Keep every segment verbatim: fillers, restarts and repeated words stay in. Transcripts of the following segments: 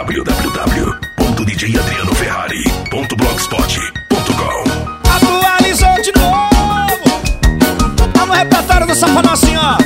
w w w ponto d j adriano ferrari ponto blogspot ponto com. Atualizou de novo. Tá no repertório do Safadão assim, ó.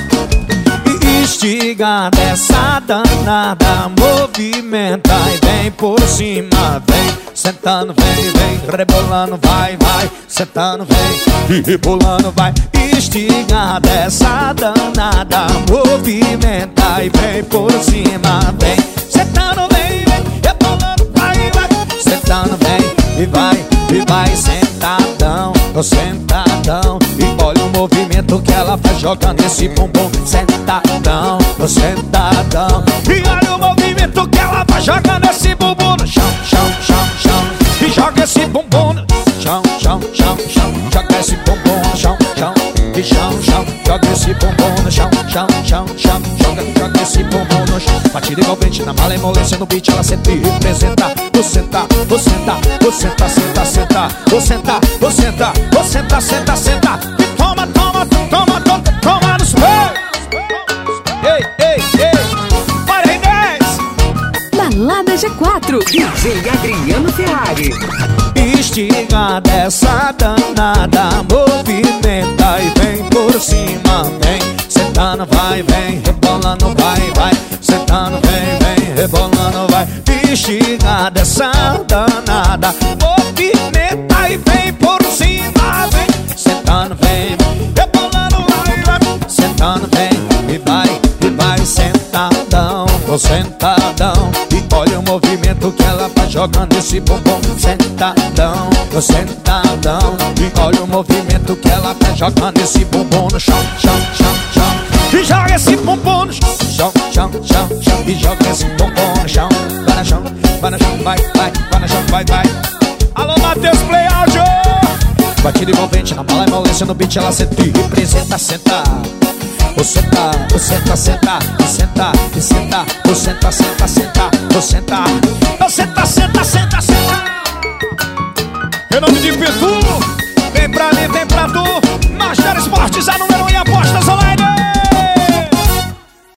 Instiga dessa danada, movimenta e vem por cima, vem sentando, vem, vem, rebolando, vai, vai, sentando, vem, e rebolando, vai. Instiga dessa danada, movimenta e vem por cima, vem sentando, vem, vem, rebolando, vai, vai, sentando, vem, e vai, e vai, sentadão, tô sentadão. E olha o movimento que ela faz jogando esse bumbum. Sentadão, tô sentadão. E olha o movimento que ela faz jogando esse bumbum no chão, chão, chão, chão. E joga esse bumbum no chão, chão, chão, chão. Joga esse bumbum no chão, chão. E chão, chão. Joga esse bumbum no chão, chão, chão, chão. Joga, joga esse bumbum no chão. Batida envolvente na malemolência no beat, ela sempre representa. Vou sentar, vou sentar, vou sentar, senta, senta. Vou sentar, vou sentar, vou sentar, senta, senta. E toma, toma, toma, toma, toma nos pés. Ei, ei, ei, para em dez. Balada G quatro, D J Adriano Ferrari. Instiga dessa danada, movimenta e vem por cima, vem sentando, vai, vem, rebolando, vai, vai, sentando, vem, vem, rebolando, vai. Instiga dessa danada, movimenta e vem por cima, vem sentando, vem, rebolando, vai, vai, sentando, vem, e vai, e vai, sentadão, tô sentadão. E olha o movimento que ela faz jogando esse bumbum. Sentadão, tô sentadão. E olha o movimento que ela faz jogando esse bumbum no chão, chão, chão, chão. E joga esse bumbum no chão, chão, chão, chão, chão. E joga esse bumbum no chão. Vai no chão, vai no chão, vai, vai, vai no chão, vai, vai. Alô, Matheus Play Audio. Batida envolvente na mala, emolência no beat, ela senta e representa, senta. Vou sentar, vou sentar, sentar, vou sentar, e sentar, vou sentar, sentar, sentar, vou sentar, vou sentar, sentar, sentar, sentar. Em nome de Pitu, vem pra mim, vem pra tu, Master Esportes, anuncia.